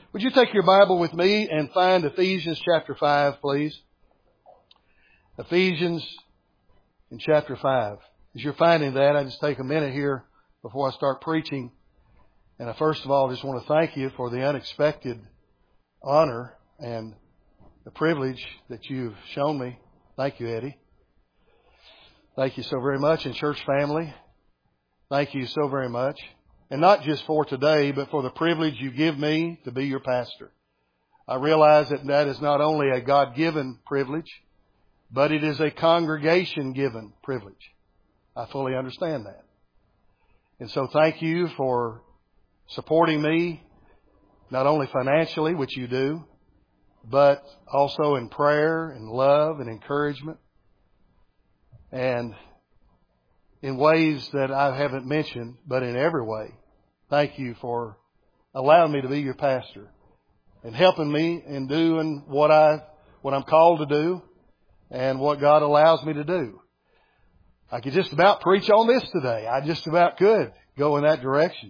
Would you take your Bible with me and find Ephesians chapter 5, please? Ephesians in chapter 5. As you're finding that, I just take a minute here before I start preaching. And I first of all just want to thank you for the unexpected honor and the privilege that you've shown me. Thank you, Eddie. Thank you so very much. And church family, thank you so very much. And not just for today, but for the privilege you give me to be your pastor. I realize that that is not only a God-given privilege, but it is a congregation-given privilege. I fully understand that. And so thank you for supporting me, not only financially, which you do, but also in prayer and love and encouragement. And in ways that I haven't mentioned, but in every way, thank you for allowing me to be your pastor and helping me in doing what I'm called to do and what God allows me to do. I could just about preach on this today. I just about could go in that direction.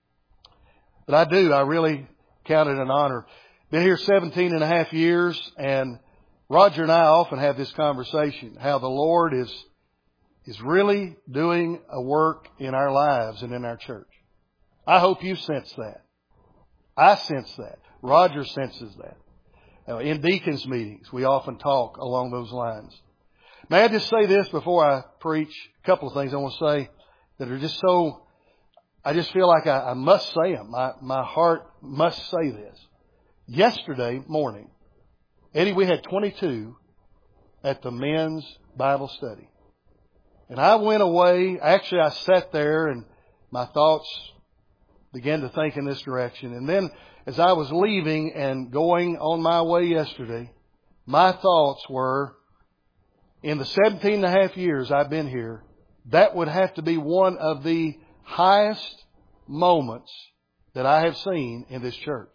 But I do. I really count it an honor. Been here 17 and a half years, and Roger and I often have this conversation, how the Lord is really doing a work in our lives and in our church. I hope you sense that. I sense that. Roger senses that. In deacons meetings, we often talk along those lines. May I just say this before I preach? A couple of things I want to say that are just so, I just feel like I must say them. My heart must say this. Yesterday morning, Eddie, we had 22 at the men's Bible study. And I went away. Actually, I sat there and my thoughts began to think in this direction. And then as I was leaving and going on my way yesterday, my thoughts were, in the 17 and a half years I've been here, that would have to be one of the highest moments that I have seen in this church.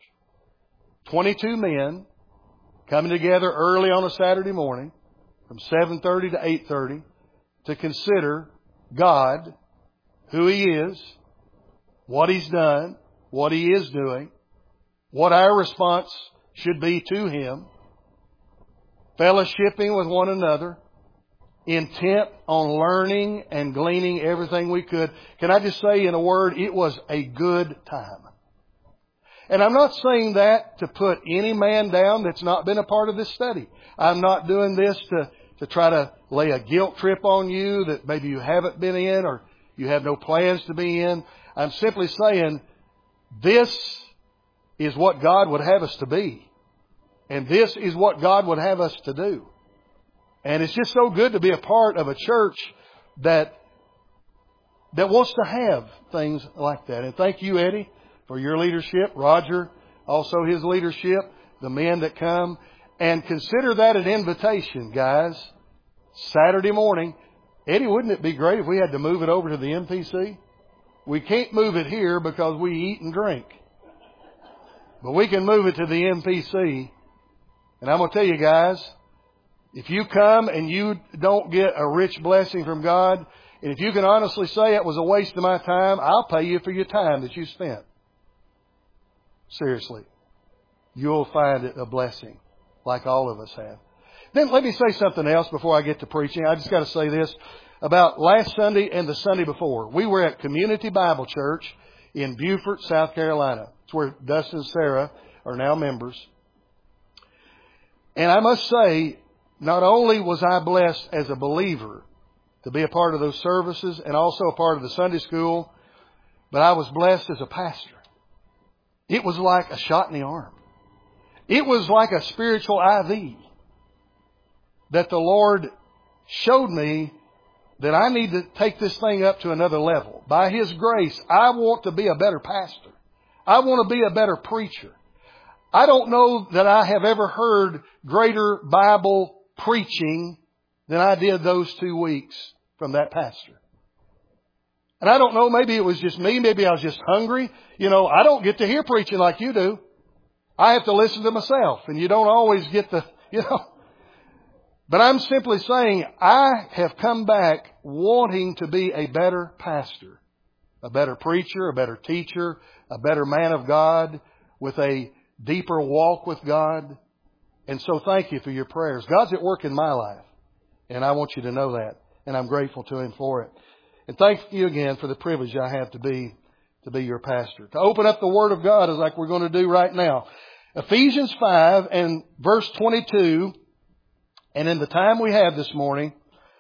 22 men coming together early on a Saturday morning from 7:30 to 8:30 to consider God, who He is, what He's done, what He is doing, what our response should be to Him, fellowshipping with one another, intent on learning and gleaning everything we could. Can I just say in a word, it was a good time. And I'm not saying that to put any man down that's not been a part of this study. I'm not doing this to try to lay a guilt trip on you that maybe you haven't been in or you have no plans to be in. I'm simply saying this is what God would have us to be. And this is what God would have us to do. And it's just so good to be a part of a church that wants to have things like that. And thank you, Eddie, for your leadership. Roger, also his leadership. The men that come. And consider that an invitation, guys. Saturday morning. Eddie, wouldn't it be great if we had to move it over to the MPC? We can't move it here because we eat and drink. But we can move it to the MPC. And I'm going to tell you guys, if you come and you don't get a rich blessing from God, and if you can honestly say it was a waste of my time, I'll pay you for your time that you spent. Seriously. You'll find it a blessing, like all of us have. Then let me say something else before I get to preaching. I just got to say this about last Sunday and the Sunday before. We were at Community Bible Church in Beaufort, South Carolina. It's where Dustin and Sarah are now members. And I must say, not only was I blessed as a believer to be a part of those services and also a part of the Sunday school, but I was blessed as a pastor. It was like a shot in the arm. It was like a spiritual IV that the Lord showed me that I need to take this thing up to another level. By His grace, I want to be a better pastor. I want to be a better preacher. I don't know that I have ever heard greater Bible preaching than I did those 2 weeks from that pastor. And I don't know, maybe it was just me, maybe I was just hungry. You know, I don't get to hear preaching like you do. I have to listen to myself, and you don't always get the, But I'm simply saying I have come back wanting to be a better pastor, a better preacher, a better teacher, a better man of God with a deeper walk with God. And so thank you for your prayers. God's at work in my life, and I want you to know that. And I'm grateful to Him for it. And thank you again for the privilege I have to be your pastor. To open up the Word of God is like we're going to do right now. Ephesians 5 and verse 22. And in the time we have this morning,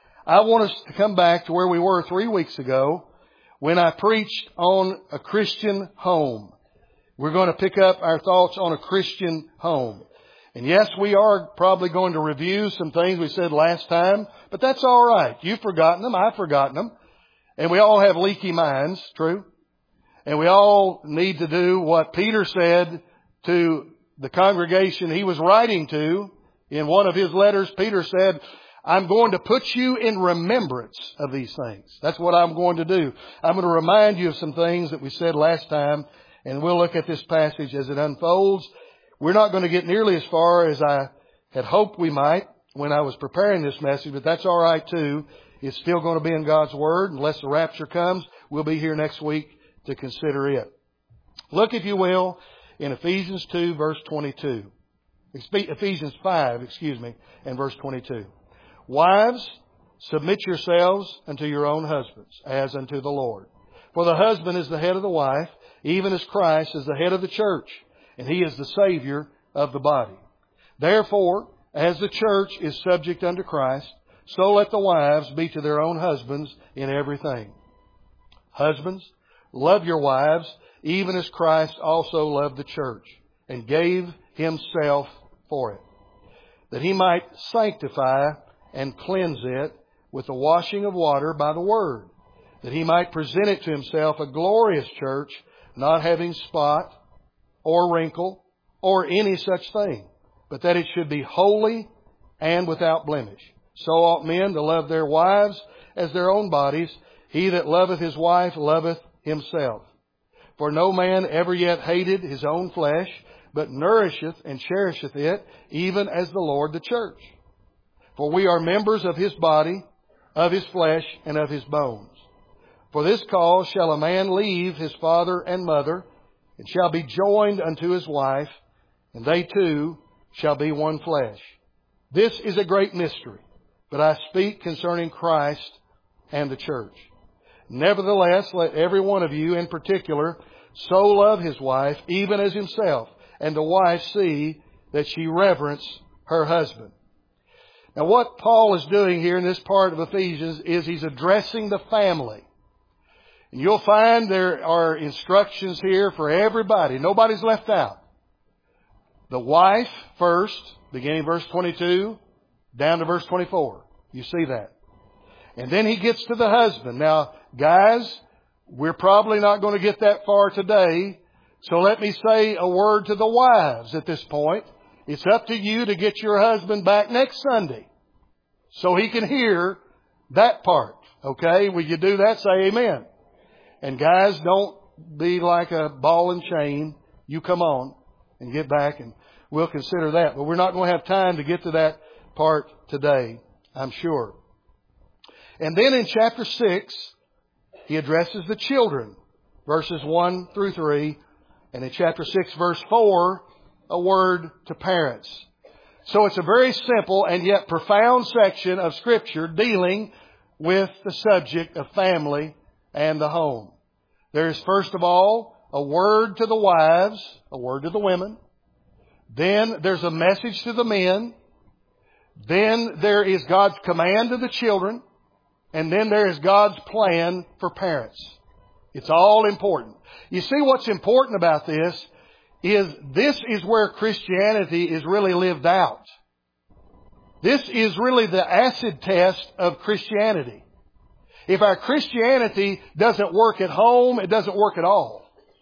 I want us to come back to where we were 3 weeks ago when I preached on a Christian home. We're going to pick up our thoughts on a Christian home. And yes, we are probably going to review some things we said last time, but that's all right. You've forgotten them. I've forgotten them. And we all have leaky minds, true? And we all need to do what Peter said to the congregation he was writing to. In one of his letters, Peter said, I'm going to put you in remembrance of these things. That's what I'm going to do. I'm going to remind you of some things that we said last time, and we'll look at this passage as it unfolds. We're not going to get nearly as far as I had hoped we might when I was preparing this message, but that's all right too. It's still going to be in God's Word. Unless the rapture comes, we'll be here next week to consider it. Look, if you will, in Ephesians 2, verse 22. Ephesians 5, and verse 22. Wives, submit yourselves unto your own husbands, as unto the Lord. For the husband is the head of the wife, even as Christ is the head of the church, and He is the Savior of the body. Therefore, as the church is subject unto Christ, so let the wives be to their own husbands in everything. Husbands, love your wives, even as Christ also loved the church, and gave Himself for it, that He might sanctify and cleanse it with the washing of water by the Word, that He might present it to Himself a glorious church, not having spot or wrinkle or any such thing, but that it should be holy and without blemish. So ought men to love their wives as their own bodies. He that loveth his wife loveth himself. For no man ever yet hated his own flesh, but nourisheth and cherisheth it, even as the Lord the church. For we are members of His body, of His flesh, and of His bones. For this cause shall a man leave his father and mother, and shall be joined unto his wife, and they two shall be one flesh. This is a great mystery, but I speak concerning Christ and the church. Nevertheless, let every one of you in particular so love his wife, even as himself, and the wife see that she reverence her husband. Now what Paul is doing here in this part of Ephesians is he's addressing the family. And you'll find there are instructions here for everybody. Nobody's left out. The wife first, beginning verse 22, down to verse 24. You see that. And then he gets to the husband. Now, guys, we're probably not going to get that far today. So let me say a word to the wives at this point. It's up to you to get your husband back next Sunday so he can hear that part. Okay? Will you do that? Say amen. And guys, don't be like a ball and chain. You come on and get back, and we'll consider that. But we're not going to have time to get to that part today, I'm sure. And then in chapter 6, he addresses the children, verses 1 through 3. And in chapter 6, verse 4, a word to parents. So it's a very simple and yet profound section of Scripture dealing with the subject of family and the home. There's first of all a word to the wives, a word to the women. Then there's a message to the men. Then there is God's command to the children. And then there is God's plan for parents. It's all important. You see, what's important about this is where Christianity is really lived out. This is really the acid test of Christianity. If our Christianity doesn't work at home, it doesn't work at all.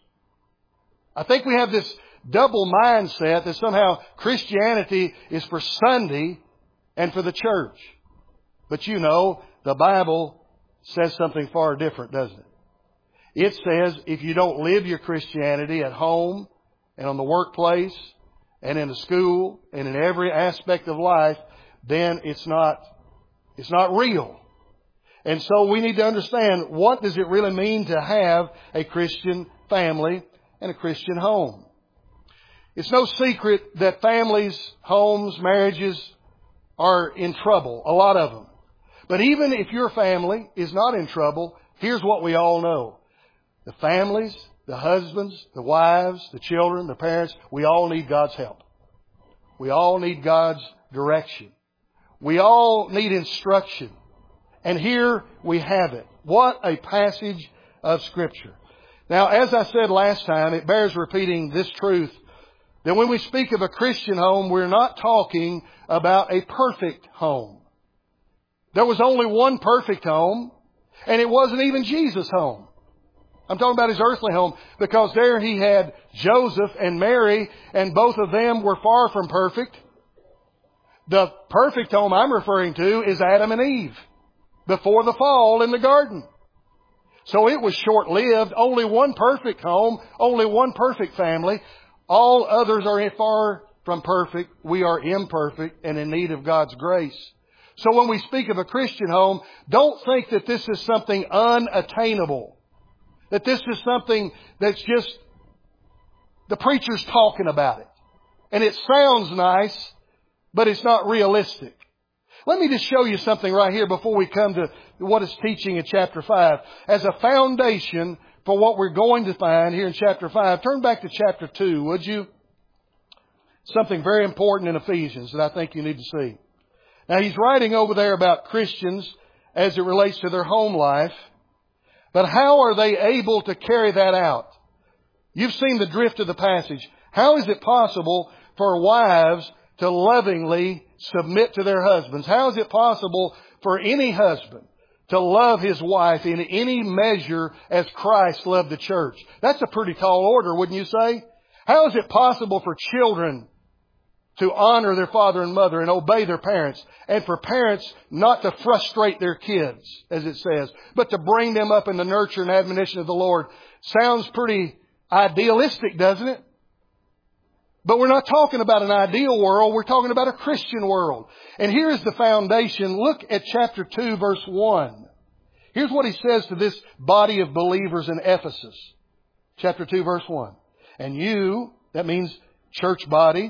I think we have this double mindset that somehow Christianity is for Sunday and for the church. But you know, the Bible says something far different, doesn't it? It says if you don't live your Christianity at home and on the workplace and in the school and in every aspect of life, then it's not real. And so we need to understand, what does it really mean to have a Christian family and a Christian home? It's no secret that families, homes, marriages are in trouble. A lot of them. But even if your family is not in trouble, here's what we all know. The families, the husbands, the wives, the children, the parents, we all need God's help. We all need God's direction. We all need instruction. And here we have it. What a passage of Scripture. Now, as I said last time, it bears repeating this truth, that when we speak of a Christian home, we're not talking about a perfect home. There was only one perfect home, and it wasn't even Jesus' home. I'm talking about His earthly home, because there He had Joseph and Mary, and both of them were far from perfect. The perfect home I'm referring to is Adam and Eve, before the fall in the garden. So it was short-lived. Only one perfect home, only one perfect family. All others are far from perfect. We are imperfect and in need of God's grace. So when we speak of a Christian home, don't think that this is something unattainable. That this is something that's just the preacher's talking about it. And it sounds nice, but it's not realistic. Let me just show you something right here before we come to what it's teaching in chapter 5. As a foundation for what we're going to find here in chapter 5, turn back to chapter 2, would you? Something very important in Ephesians that I think you need to see. Now, he's writing over there about Christians as it relates to their home life. But how are they able to carry that out? You've seen the drift of the passage. How is it possible for wives to lovingly submit to their husbands? How is it possible for any husband to love his wife in any measure as Christ loved the church? That's a pretty tall order, wouldn't you say? How is it possible for children to honor their father and mother and obey their parents, and for parents not to frustrate their kids, as it says, but to bring them up in the nurture and admonition of the Lord? Sounds pretty idealistic, doesn't it? But we're not talking about an ideal world. We're talking about a Christian world. And here is the foundation. Look at chapter 2, verse 1. Here's what he says to this body of believers in Ephesus. Chapter 2, verse 1. And you, that means church body,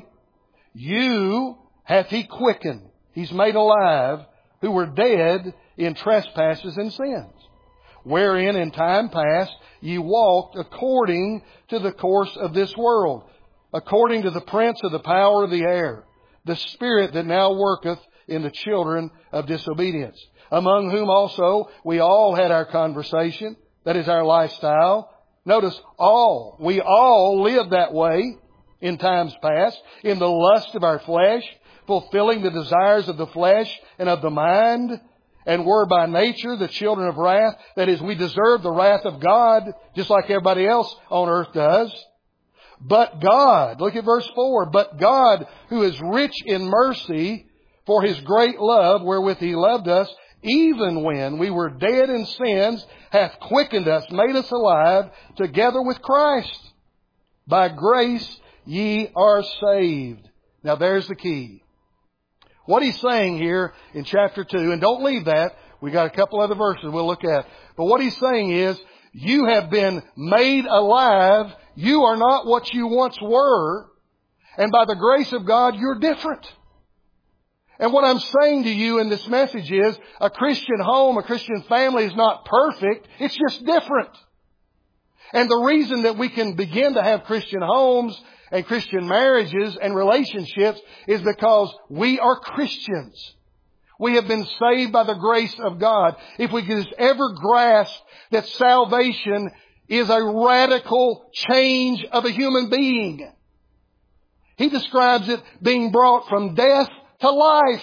you hath He quickened. He's made alive, who were dead in trespasses and sins, wherein in time past ye walked according to the course of this world, according to the prince of the power of the air, the spirit that now worketh in the children of disobedience, among whom also we all had our conversation, that is our lifestyle. Notice all. We all lived that way in times past, in the lust of our flesh, fulfilling the desires of the flesh and of the mind, and were by nature the children of wrath. That is, we deserve the wrath of God, just like everybody else on earth does. But God, look at verse 4, but God, who is rich in mercy, for His great love wherewith He loved us, even when we were dead in sins, hath quickened us, made us alive together with Christ. By grace ye are saved. Now there's the key. What he's saying here in chapter 2, and don't leave that, we got a couple other verses we'll look at. But what he's saying is, you have been made alive. You are not what you once were. And by the grace of God, you're different. And what I'm saying to you in this message is, a Christian home, a Christian family is not perfect. It's just different. And the reason that we can begin to have Christian homes and Christian marriages and relationships is because we are Christians. We have been saved by the grace of God. If we could just ever grasp that salvation is a radical change of a human being. He describes it being brought from death to life.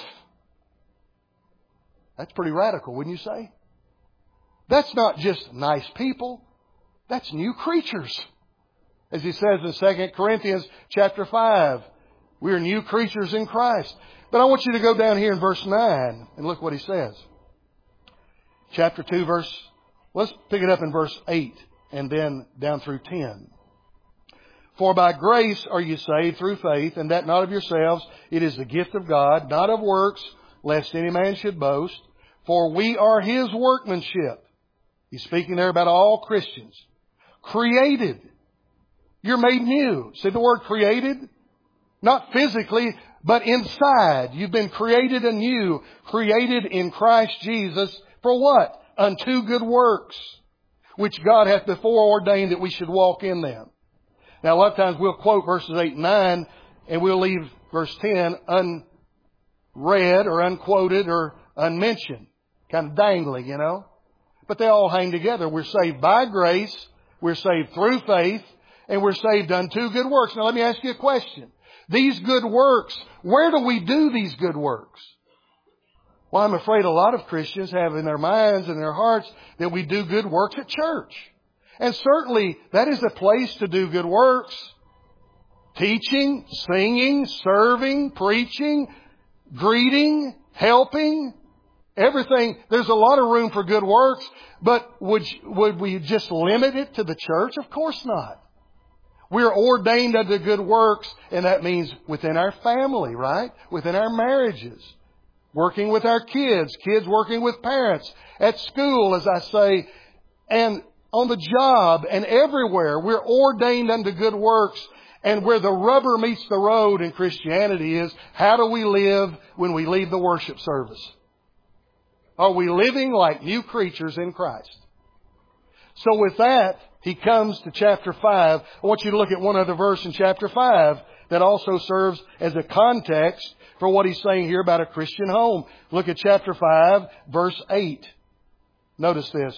That's pretty radical, wouldn't you say? That's not just nice people. That's new creatures. As he says in 2 Corinthians chapter 5, we are new creatures in Christ. But I want you to go down here in verse 9 and look what he says. Chapter 2 let's pick it up in verse 8 and then down through 10. For by grace are you saved through faith, and that not of yourselves. It is the gift of God, not of works, lest any man should boast. For we are His workmanship. He's speaking there about all Christians. Created You're made new. See the word created? Not physically, but inside. You've been created anew, created in Christ Jesus for what? Unto good works, which God hath before ordained that we should walk in them. Now, a lot of times we'll quote verses 8 and 9, and we'll leave verse 10 unread or unquoted or unmentioned. Kind of dangling, you know. But they all hang together. We're saved by grace, we're saved through faith, and we're saved unto good works. Now, let me ask you a question. These good works, where do we do these good works? Well, I'm afraid a lot of Christians have in their minds and their hearts that we do good works at church. And certainly that is a place to do good works. Teaching, singing, serving, preaching, greeting, helping, everything. There's a lot of room for good works, but would we just limit it to the church? Of course not. We're ordained unto good works, and that means within our family, right? Within our marriages. Working with our kids, kids working with parents, at school, as I say, and on the job and everywhere. We're ordained unto good works. And where the rubber meets the road in Christianity is, how do we live when we leave the worship service? Are we living like new creatures in Christ? So with that, he comes to chapter 5. I want you to look at one other verse in chapter 5 that also serves as a context for what he's saying here about a Christian home. Look at chapter 5, verse 8. Notice this.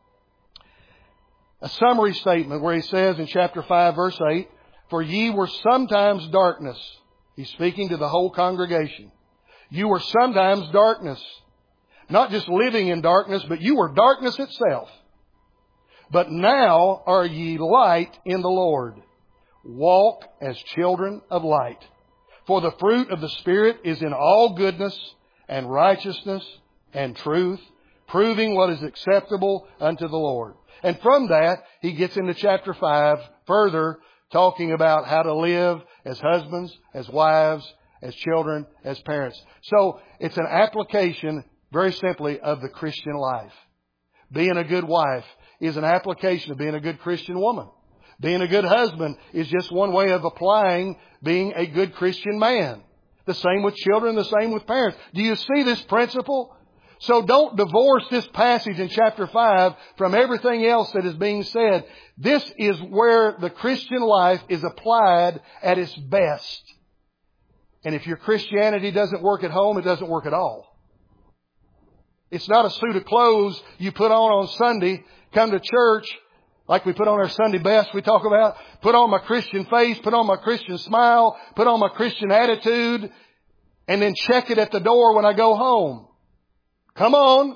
A summary statement where he says in chapter 5, verse 8, "For ye were sometimes darkness." He's speaking to the whole congregation. You were sometimes darkness. Not just living in darkness, but you were darkness itself. But now are ye light in the Lord. Walk as children of light. For the fruit of the Spirit is in all goodness and righteousness and truth, proving what is acceptable unto the Lord. And from that, he gets into chapter 5 further, talking about how to live as husbands, as wives, as children, as parents. So it's an application, very simply, of the Christian life. Being a good wife is an application of being a good Christian woman. Being a good husband is just one way of applying being a good Christian man. The same with children, the same with parents. Do you see this principle? So don't divorce this passage in chapter 5 from everything else that is being said. This is where the Christian life is applied at its best. And if your Christianity doesn't work at home, it doesn't work at all. It's not a suit of clothes you put on Sunday, come to church, like we put on our Sunday best we talk about, put on my Christian face, put on my Christian smile, put on my Christian attitude, and then check it at the door when I go home. Come on.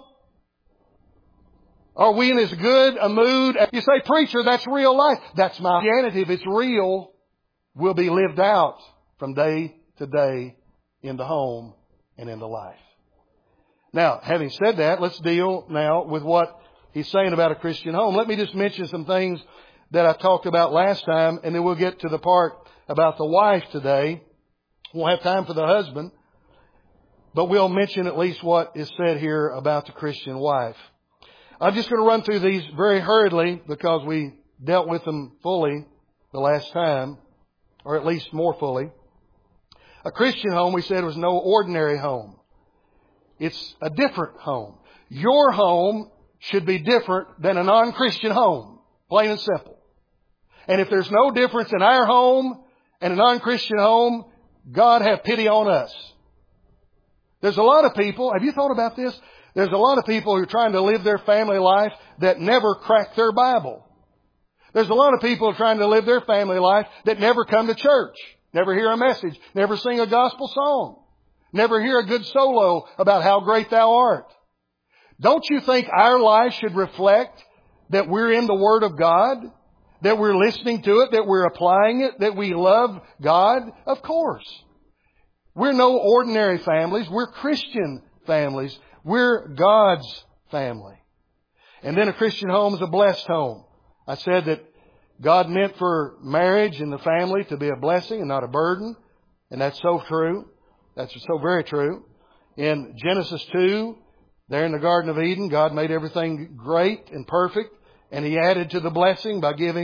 Are we in as good a mood? You say, preacher, that's real life. That's my Christianity. If it's real, will be lived out from day to day in the home and in the life. Now, having said that, let's deal now with what he's saying about a Christian home. Let me just mention some things that I talked about last time, and then we'll get to the part about the wife today. We'll have time for the husband, but we'll mention at least what is said here about the Christian wife. I'm just going to run through these very hurriedly because we dealt with them fully the last time, or at least more fully. A Christian home, we said, was no ordinary home. It's a different home. Your home should be different than a non-Christian home. Plain and simple. And if there's no difference in our home and a non-Christian home, God have pity on us. There's a lot of people, have you thought about this? There's a lot of people who are trying to live their family life that never crack their Bible. There's a lot of people trying to live their family life that never come to church, never hear a message, never sing a gospel song, never hear a good solo about how great thou art. Don't you think our life should reflect that we're in the Word of God, that we're listening to it, that we're applying it, that we love God? Of course. We're no ordinary families. We're Christian families. We're God's family. And then a Christian home is a blessed home. I said that God meant for marriage and the family to be a blessing and not a burden. And that's so true. That's so very true. In Genesis 2, there in the Garden of Eden, God made everything great and perfect. And He added to the blessing by giving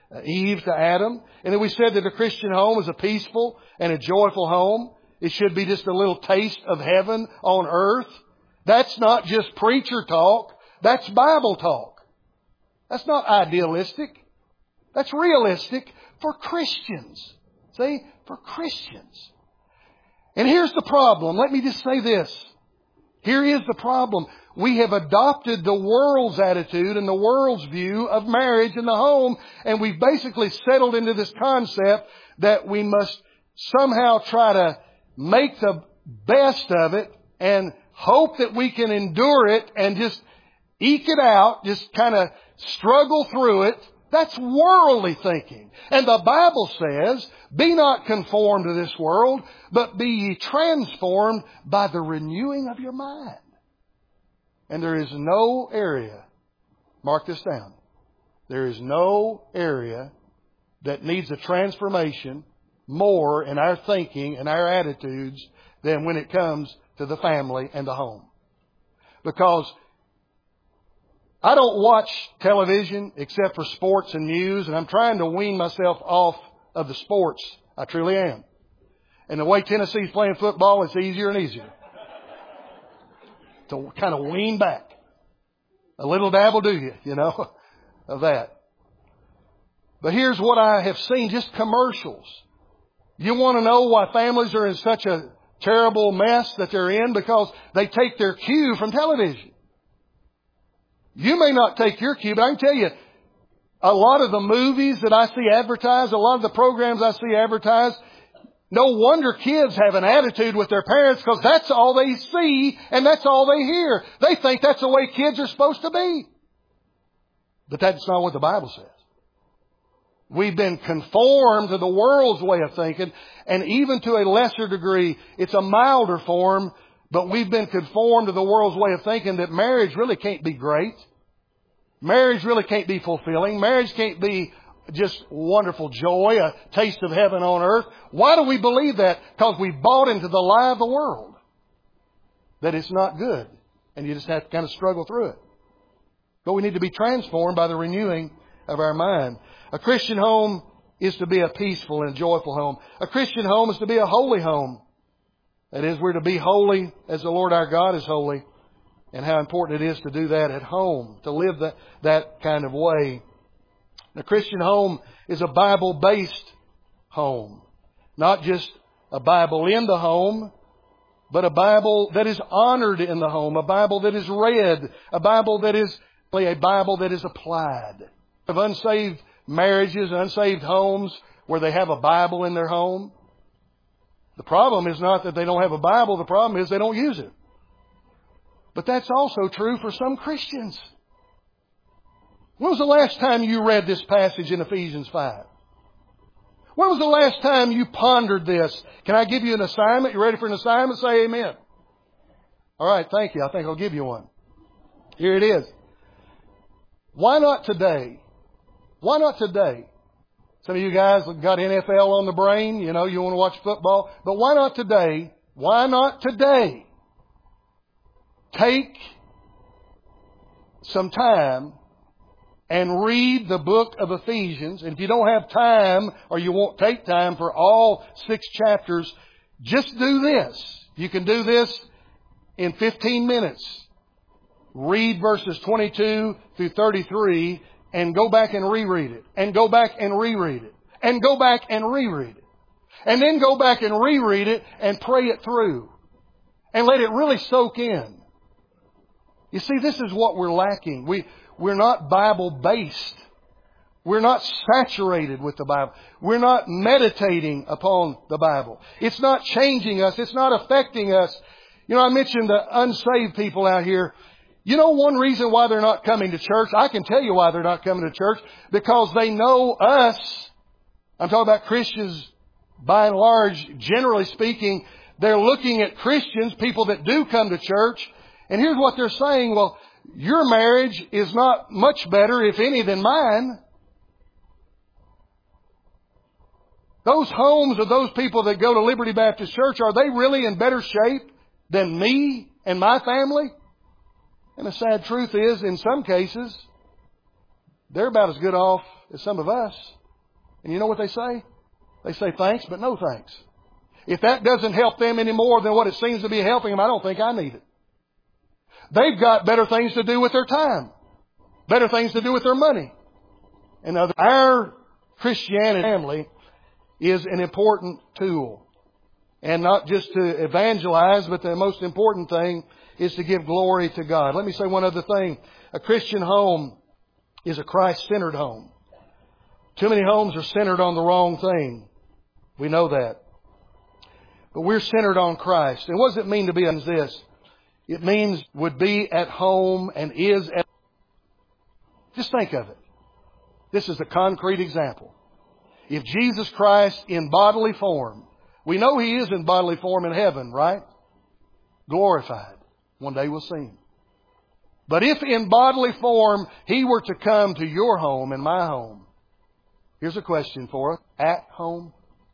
Eve to Adam. And then we said that a Christian home is a peaceful and a joyful home. It should be just a little taste of heaven on earth. That's not just preacher talk. That's Bible talk. That's not idealistic. That's realistic for Christians. See? For Christians. And here's the problem. Let me just say this. Here is the problem. We have adopted the world's attitude and the world's view of marriage and the home, and we've basically settled into this concept that we must somehow try to make the best of it and hope that we can endure it and just eke it out, just kind of struggle through it. That's worldly thinking. And the Bible says, be not conformed to this world, but be ye transformed by the renewing of your mind. And there is no area, mark this down, there is no area that needs a transformation more in our thinking and our attitudes than when it comes to the family and the home. Because I don't watch television except for sports and news, and I'm trying to wean myself off of the sports. I truly am. And the way Tennessee's playing football, it's easier and easier to kind of wean back. A little dab will do you, of that. But here's what I have seen, just commercials. You want to know why families are in such a terrible mess that they're in? Because they take their cue from television. You may not take your cue, but I can tell you, a lot of the movies that I see advertised, a lot of the programs I see advertised, no wonder kids have an attitude with their parents, because that's all they see and that's all they hear. They think that's the way kids are supposed to be. But that's not what the Bible says. We've been conformed to the world's way of thinking, and even to a lesser degree, it's a milder form, but we've been conformed to the world's way of thinking that marriage really can't be great. Marriage really can't be fulfilling. Marriage can't be just wonderful joy, a taste of heaven on earth. Why do we believe that? Because we bought into the lie of the world that it's not good, and you just have to kind of struggle through it. But we need to be transformed by the renewing of our mind. A Christian home is to be a peaceful and joyful home. A Christian home is to be a holy home. That is, we're to be holy as the Lord our God is holy. And how important it is to do that at home, to live that kind of way. A Christian home is a Bible-based home. Not just a Bible in the home, but a Bible that is honored in the home. A Bible that is read. A Bible that is applied. Of unsaved marriages, unsaved homes where they have a Bible in their home. The problem is not that they don't have a Bible. The problem is they don't use it. But that's also true for some Christians. When was the last time you read this passage in Ephesians 5? When was the last time you pondered this? Can I give you an assignment? You ready for an assignment? Say amen. All right, thank you. I think I'll give you one. Here it is. Why not today? Why not today? Some of you guys have got NFL on the brain. You want to watch football. But why not today? Why not today? Take some time and read the book of Ephesians. And if you don't have time, or you won't take time for all 6 chapters, just do this. You can do this in 15 minutes. Read verses 22 through 33 and go back and reread it. And go back and reread it. And go back and reread it. And then go back and reread it and pray it through. And let it really soak in. You see, this is what we're lacking. We're not Bible-based. We're not saturated with the Bible. We're not meditating upon the Bible. It's not changing us. It's not affecting us. I mentioned the unsaved people out here. One reason why they're not coming to church, I can tell you why they're not coming to church, because they know us. I'm talking about Christians by and large, generally speaking. They're looking at Christians, people that do come to church, and here's what they're saying. Well, your marriage is not much better, if any, than mine. Those homes of those people that go to Liberty Baptist Church, are they really in better shape than me and my family? And the sad truth is, in some cases, they're about as good off as some of us. And you know what they say? They say thanks, but no thanks. If that doesn't help them any more than what it seems to be helping them, I don't think I need it. They've got better things to do with their time. Better things to do with their money. And our Christianity family is an important tool. And not just to evangelize, but the most important thing is to give glory to God. Let me say one other thing. A Christian home is a Christ-centered home. Too many homes are centered on the wrong thing. We know that. But we're centered on Christ. And what does it mean to be as this? It means would be at home and is at... Just think of it. This is a concrete example. If Jesus Christ in bodily form, we know He is in bodily form in heaven, right? Glorified. One day we'll see Him. But if in bodily form He were to come to your home and my home, here's a question for us. At home?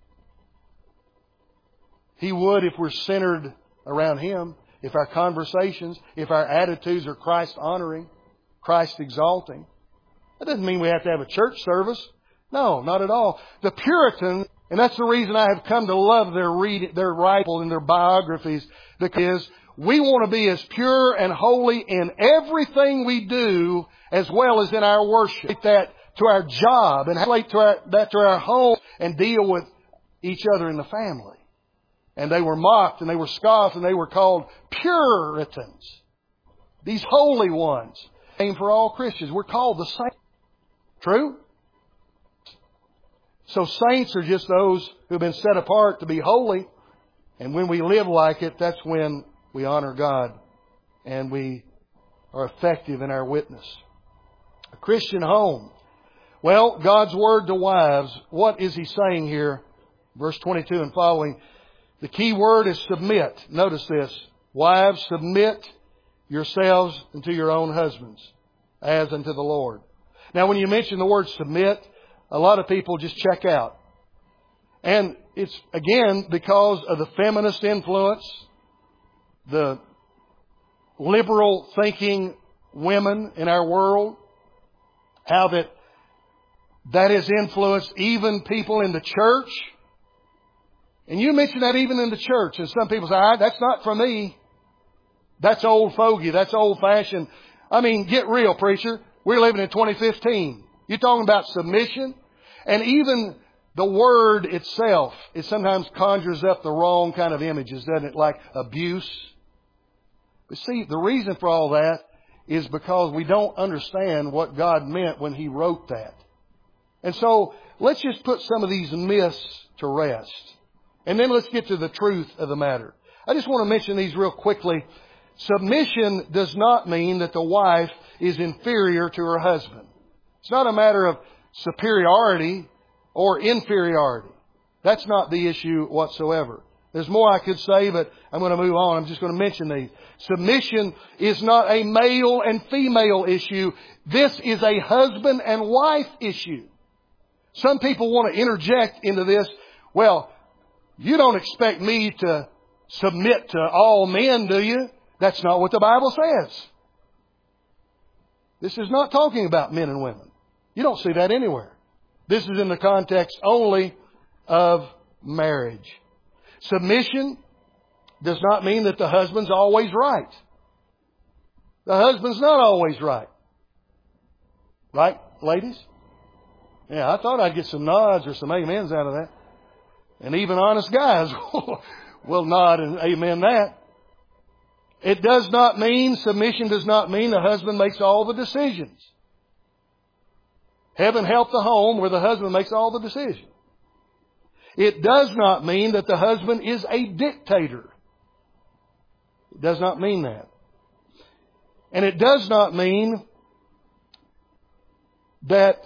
He would if we're centered around Him. If our conversations, if our attitudes are Christ-honoring, Christ-exalting. That doesn't mean we have to have a church service. No, not at all. The Puritans, and that's the reason I have come to love their writing and their biographies, because we want to be as pure and holy in everything we do as well as in our worship. Take that to our job and relate that to our home and deal with each other in the family. And they were mocked and they were scoffed and they were called Puritans. These holy ones. Same for all Christians. We're called the saints. True? So saints are just those who've been set apart to be holy. And when we live like it, that's when we honor God and we are effective in our witness. A Christian home. Well, God's word to wives. What is He saying here? Verse 22 and following. The key word is submit. Notice this. Wives, submit yourselves unto your own husbands, as unto the Lord. Now, when you mention the word submit, a lot of people just check out. And it's, again, because of the feminist influence, the liberal thinking women in our world, how that has influenced even people in the church. And you mention that even in the church. And some people say, that's not for me. That's old fogey. That's old fashioned. I mean, get real, preacher. We're living in 2015. You're talking about submission. And even the word itself, it sometimes conjures up the wrong kind of images, doesn't it? Like abuse. But see, the reason for all that is because we don't understand what God meant when He wrote that. And so let's just put some of these myths to rest. And then let's get to the truth of the matter. I just want to mention these real quickly. Submission does not mean that the wife is inferior to her husband. It's not a matter of superiority or inferiority. That's not the issue whatsoever. There's more I could say, but I'm going to move on. I'm just going to mention these. Submission is not a male and female issue. This is a husband and wife issue. Some people want to interject into this. Well, you don't expect me to submit to all men, do you? That's not what the Bible says. This is not talking about men and women. You don't see that anywhere. This is in the context only of marriage. Submission does not mean that the husband's always right. The husband's not always right. Right, ladies? Yeah, I thought I'd get some nods or some amens out of that. And even honest guys will nod and amen that. It does not mean, submission does not mean the husband makes all the decisions. Heaven help the home where the husband makes all the decisions. It does not mean that the husband is a dictator. It does not mean that. And it does not mean that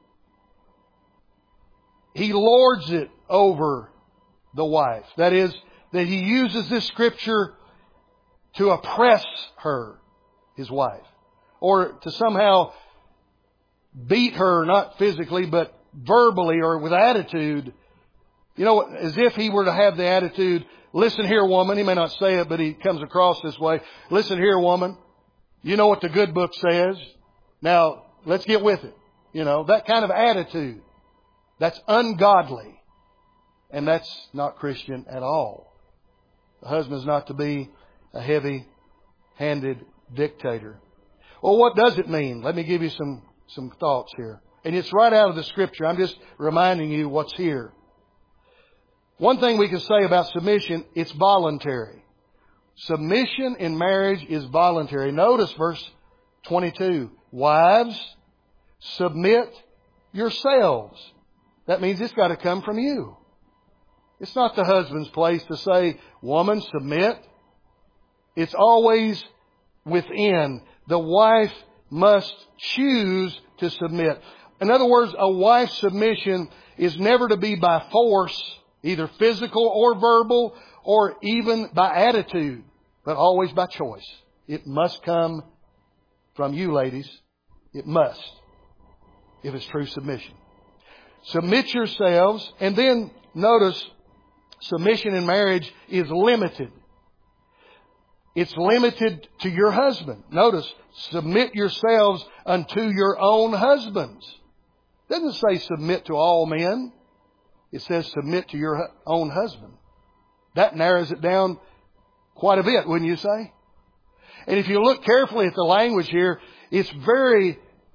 he lords it over the wife. That is, that he uses this scripture to oppress her, his wife. Or to somehow beat her, not physically, but verbally or with attitude. You know, as if he were to have the attitude, listen here, woman. He may not say it, but he comes across this way. Listen here, woman. You know what the good book says. Now, let's get with it. You know, that kind of attitude. That's ungodly. And that's not Christian at all. The husband is not to be a heavy-handed dictator. Well, what does it mean? Let me give you some thoughts here. And it's right out of the Scripture. I'm just reminding you what's here. One thing we can say about submission, it's voluntary. Submission in marriage is voluntary. Notice verse 22. Wives, submit yourselves. That means it's got to come from you. It's not the husband's place to say, woman, submit. It's always within. The wife must choose to submit. In other words, a wife's submission is never to be by force, either physical or verbal, or even by attitude, but always by choice. It must come from you, ladies. It must, if it's true submission. Submit yourselves, and then notice, submission in marriage is limited. It's limited to your husband. Notice, submit yourselves unto your own husbands. It doesn't say submit to all men. It says submit to your own husband. That narrows it down quite a bit, wouldn't you say? And if you look carefully at the language here, it's very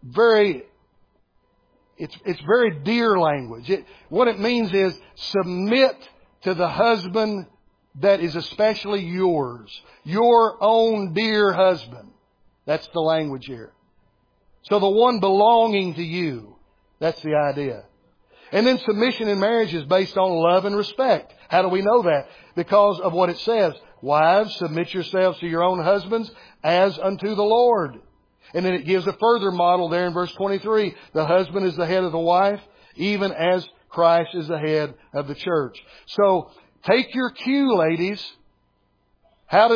dear language. What it means is submit to the husband that is especially yours. Your own dear husband. That's the language here. So the one belonging to you. That's the idea. And then submission in marriage is based on love and respect. How do we know that? Because of what it says. Wives, submit yourselves to your own husbands as unto the Lord. And then it gives a further model there in verse 23. The husband is the head of the wife, even as Christ is the head of the church. So take your cue, ladies. How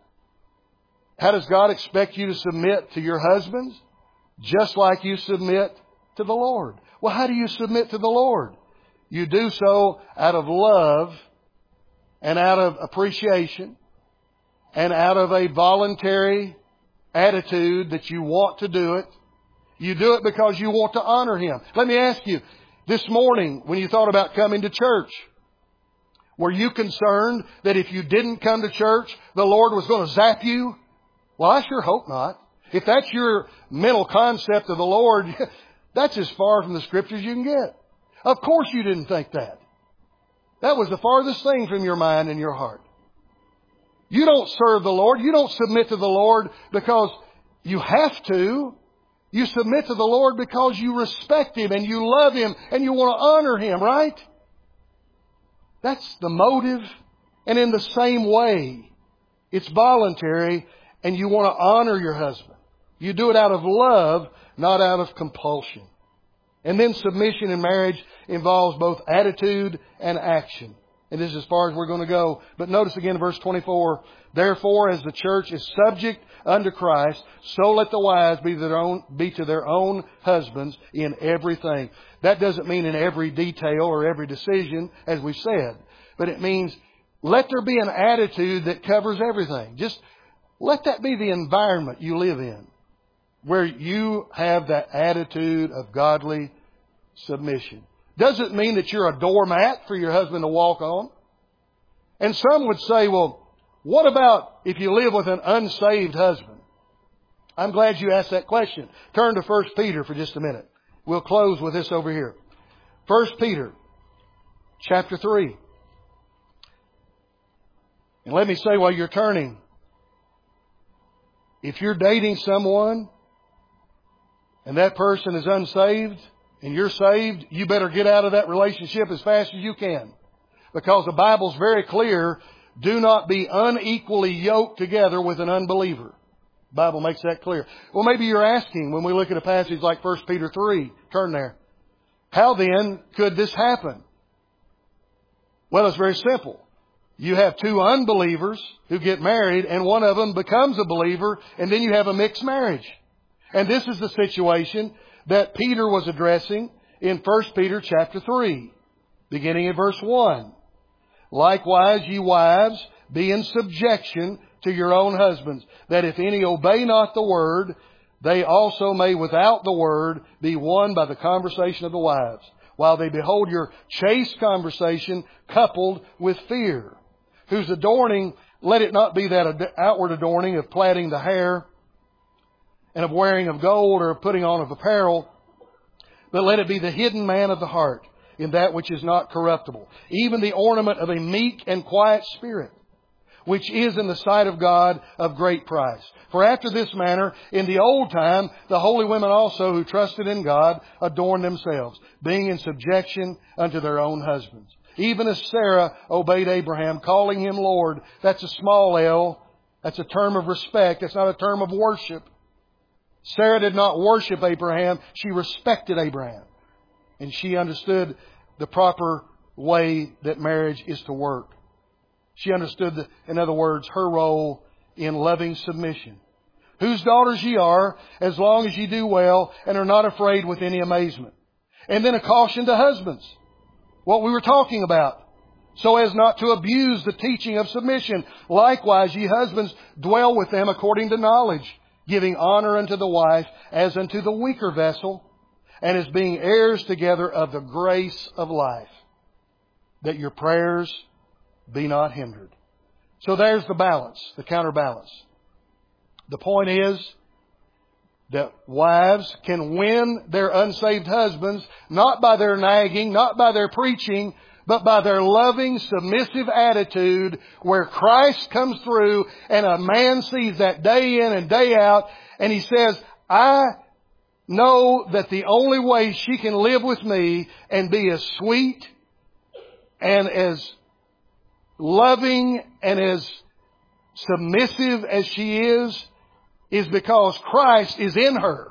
does God expect you to submit to your husbands? Just like you submit to the Lord. Well, how do you submit to the Lord? You do so out of love and out of appreciation and out of a voluntary attitude that you want to do it. You do it because you want to honor Him. Let me ask you, this morning when you thought about coming to church, were you concerned that if you didn't come to church, the Lord was going to zap you? Well, I sure hope not. If that's your mental concept of the Lord, that's as far from the Scriptures you can get. Of course you didn't think that. That was the farthest thing from your mind and your heart. You don't serve the Lord. You don't submit to the Lord because you have to. You submit to the Lord because you respect Him and you love Him and you want to honor Him, right? That's the motive. And in the same way, it's voluntary and you want to honor your husband. You do it out of love, not out of compulsion. And then submission in marriage involves both attitude and action. And this is as far as we're going to go. But notice again in verse 24, therefore, as the church is subject unto Christ, so let the wives be to their own husbands in everything. That doesn't mean in every detail or every decision, as we said. But it means let there be an attitude that covers everything. Just let that be the environment you live in, where you have that attitude of godly submission. Doesn't mean that you're a doormat for your husband to walk on. And some would say, well, what about if you live with an unsaved husband? I'm glad you asked that question. Turn to 1 Peter for just a minute. We'll close with this over here. 1 Peter chapter 3. And let me say while you're turning, if you're dating someone and that person is unsaved and you're saved, you better get out of that relationship as fast as you can. Because the Bible's very clear, do not be unequally yoked together with an unbeliever. The Bible makes that clear. Well, maybe you're asking when we look at a passage like 1 Peter 3, turn there. How then could this happen? Well, it's very simple. You have two unbelievers who get married and one of them becomes a believer and then you have a mixed marriage. And this is the situation that Peter was addressing in 1 Peter chapter 3, beginning in verse 1. Likewise, ye wives, be in subjection to your own husbands, that if any obey not the word, they also may without the word be won by the conversation of the wives. while they behold your chaste conversation coupled with fear. Whose adorning, let it not be that outward adorning of plaiting the hair and of wearing of gold or of putting on of apparel, but let it be the hidden man of the heart in that which is not corruptible, even the ornament of a meek and quiet spirit, which is in the sight of God of great price. For after this manner, in the old time, the holy women also who trusted in God adorned themselves, being in subjection unto their own husbands. Even as Sarah obeyed Abraham, calling him Lord. That's a small L. That's a term of respect. That's not a term of worship. Sarah did not worship Abraham. She respected Abraham. And she understood the proper way that marriage is to work. She understood, in other words, her role in loving submission. Whose daughters ye are, as long as ye do well, and are not afraid with any amazement. And then a caution to husbands. What we were talking about. So as not to abuse the teaching of submission. Likewise, ye husbands, dwell with them according to knowledge, giving honor unto the wife as unto the weaker vessel, and as being heirs together of the grace of life, that your prayers be not hindered. So there's the balance, the counterbalance. The point is that wives can win their unsaved husbands not by their nagging, not by their preaching, but by their loving, submissive attitude where Christ comes through and a man sees that day in and day out and he says, I know that the only way she can live with me and be as sweet and as loving and as submissive as she is because Christ is in her.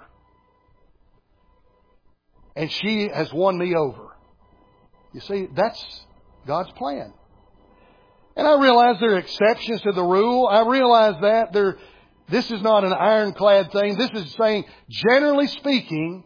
And she has won me over. You see, that's God's plan. And I realize there are exceptions to the rule. I realize that this is not an ironclad thing. This is saying, generally speaking,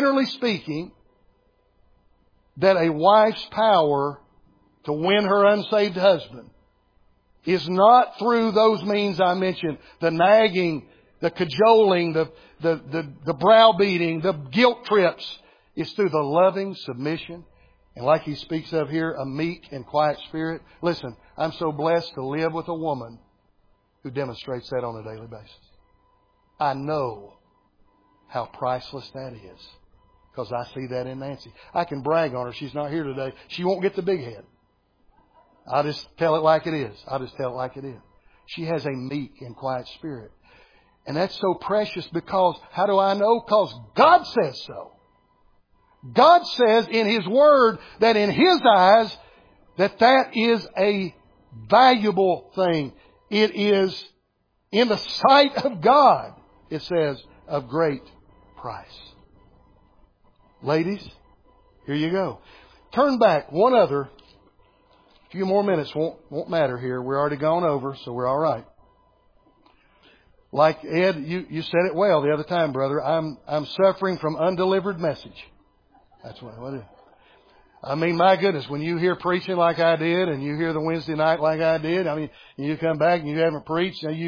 that a wife's power to win her unsaved husband is not through those means I mentioned. The nagging, the cajoling, the browbeating, the guilt trips. It's through the loving submission. And like he speaks of here, a meek and quiet spirit. Listen, I'm so blessed to live with a woman who demonstrates that on a daily basis. I know how priceless that is because I see that in Nancy. I can brag on her. She's not here today. She won't get the big head. I'll just tell it like it is. She has a meek and quiet spirit. And that's so precious because, how do I know? Because God says so. God says in His Word that in His eyes that is a valuable thing. It is in the sight of God, it says, of great price. Ladies, here you go. Turn back one other. A few more minutes won't matter here. We're already gone over, so we're all right. Like Ed, you said it well the other time, brother. I'm suffering from undelivered message. That's what it is. I mean, my goodness, when you hear preaching like I did and you hear the Wednesday night like I did, I mean, you come back and you haven't preached, and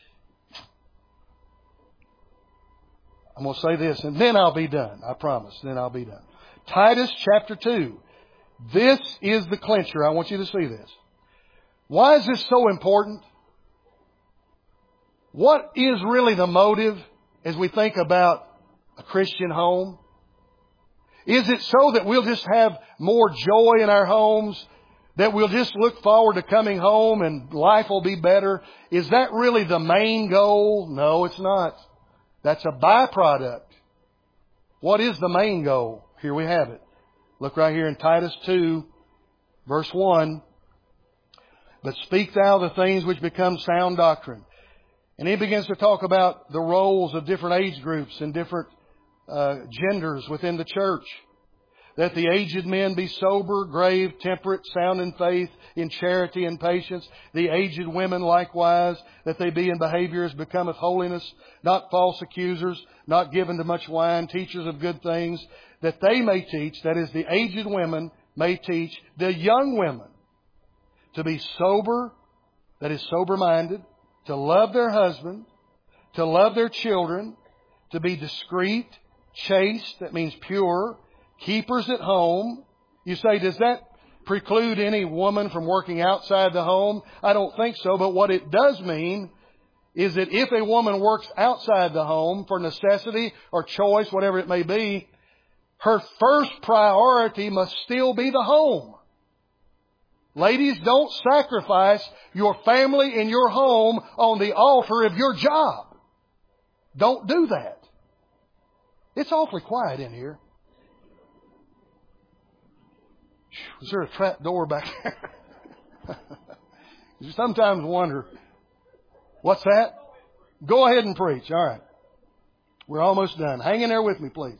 I'm going to say this and then I'll be done. I promise. Then I'll be done. Titus chapter 2. This is the clincher. I want you to see this. Why is this so important? What is really the motive as we think about a Christian home? Is it so that we'll just have more joy in our homes? That we'll just look forward to coming home and life will be better? Is that really the main goal? No, it's not. That's a byproduct. What is the main goal? Here we have it. Look right here in Titus 2, verse 1. But speak thou the things which become sound doctrine. And he begins to talk about the roles of different age groups and different genders within the church. That the aged men be sober, grave, temperate, sound in faith, in charity and patience. The aged women likewise, that they be in behavior as becometh holiness, not false accusers, not given to much wine, teachers of good things, that they may teach, that is, the aged women may teach the young women to be sober, that is, sober-minded, to love their husband, to love their children, to be discreet, chaste, that means pure, keepers at home. You say, does that preclude any woman from working outside the home? I don't think so. But what it does mean is that if a woman works outside the home for necessity or choice, whatever it may be, her first priority must still be the home. Ladies, don't sacrifice your family and your home on the altar of your job. Don't do that. It's awfully quiet in here. Is there a trap door back there? You sometimes wonder, what's that? Go ahead and preach. All right. We're almost done. Hang in there with me, please.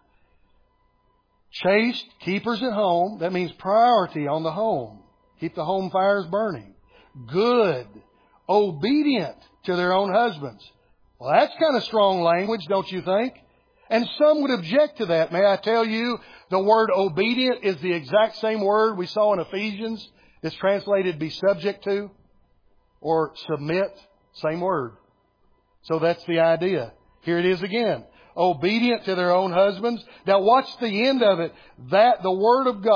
Chaste keepers at home. That means priority on the home. Keep the home fires burning. Good. Obedient to their own husbands. Well, that's kind of strong language, don't you think? And some would object to that. May I tell you, the word obedient is the exact same word we saw in Ephesians. It's translated be subject to or submit. Same word. So that's the idea. Here it is again. Obedient to their own husbands. Now watch the end of it. That the word of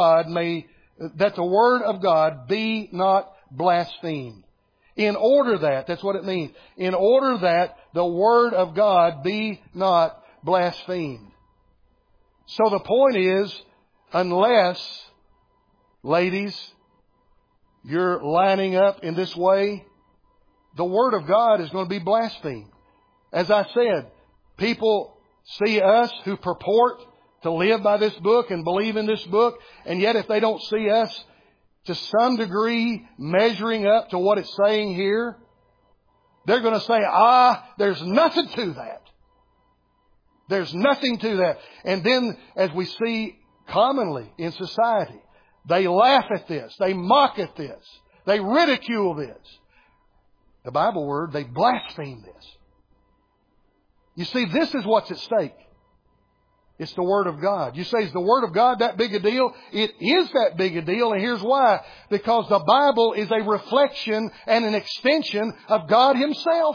God be not blasphemed. In order that, that's what it means. In order that the word of God be not blasphemed. So the point is, unless, ladies, you're lining up in this way, the word of God is going to be blasphemed. As I said, people see us who purport to live by this book and believe in this book, and yet if they don't see us to some degree measuring up to what it's saying here, they're going to say, there's nothing to that. There's nothing to that. And then, as we see commonly in society, they laugh at this. They mock at this. They ridicule this. The Bible word, they blaspheme this. You see, this is what's at stake. It's the Word of God. You say, is the Word of God that big a deal? It is that big a deal, and here's why. Because the Bible is a reflection and an extension of God Himself.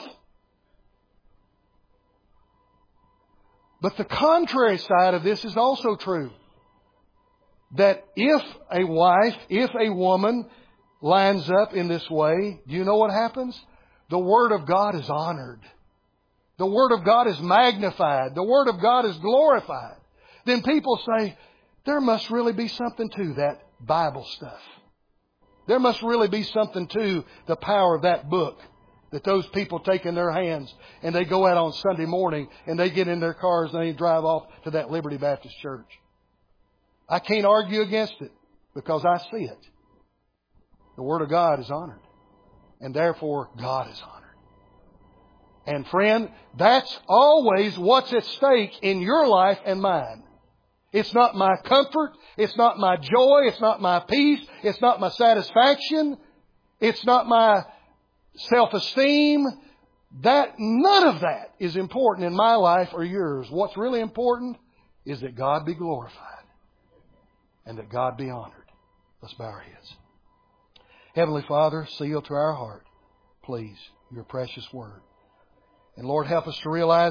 But the contrary side of this is also true. That if a woman lines up in this way, do you know what happens? The Word of God is honored. The Word of God is magnified. The Word of God is glorified. Then people say, there must really be something to that Bible stuff. There must really be something to the power of that book that those people take in their hands, and they go out on Sunday morning and they get in their cars and they drive off to that Liberty Baptist Church. I can't argue against it because I see it. The Word of God is honored, and therefore God is honored. And friend, that's always what's at stake in your life and mine. It's not my comfort. It's not my joy. It's not my peace. It's not my satisfaction. It's not my self-esteem. None of that is important in my life or yours. What's really important is that God be glorified and that God be honored. Let's bow our heads. Heavenly Father, seal to our heart, please, your precious word. And Lord, help us to realize